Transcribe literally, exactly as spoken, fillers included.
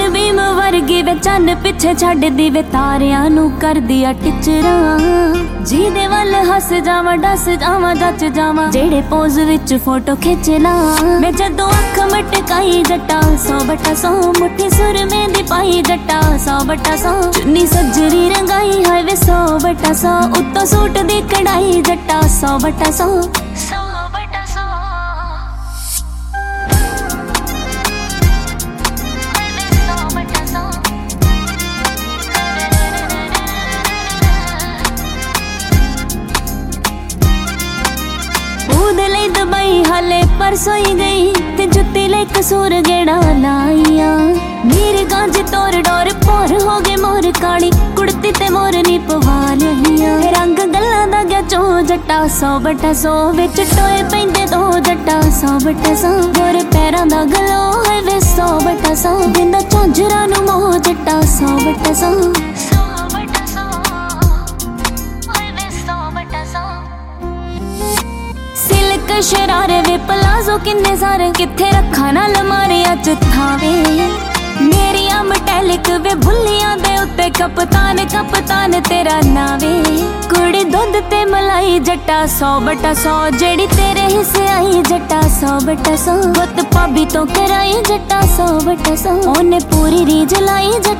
beam वर्गी वे चन्न पिछे छड्ड दी वे तारियां नू कर दिया टिचरा जीदे वल हस जावा डस जावा जच जावा जेड़े पोज विच फोटो खिंचना मैं जदों अख मटकाई जट्टा सौ बटा सौ मुट्ठी सुर में दी पाई जट्टा सौ बटा सौ चुन्नी सजरी रंगाई है वे सौ बटा सौ उत्तों सूट दी कढ़ाई जट्टा सौ बटा सौ दबाई हाले परसों ही गई ते जुत्ती ले कसूर गेड़ा लाइया मेरे गांज तोर डोर पोर हो गए मोर काली कुड़ती ते मोर नी पवा लिया रंग गल्ला दा गया चो जट्टा सौ बटा सौ विच टोए पैंदे दो जट्टा सौ बटा सौ गोरे पैरां दा गलो है वे सौ बटा सौ दिंदा झांजरा नू मोह जट्टा सौ बटा सौ शरारे वे पलाजो किन्ने सारे किथे रखा ना लमारे अच थावे मेरिया मटैलिक वे बुल्लियां दे उत्ते कपतान कपतान तेरा नावे कुड़ी दुध ते मलाई जट्टा सौ बटा सौ जेड़ी तेरे हिस्से आई जट्टा सौ बटा सौ पुत भाभी तो कराई जट्टा सौ बटा सौ ओने पूरी रीझ लाई जट्टा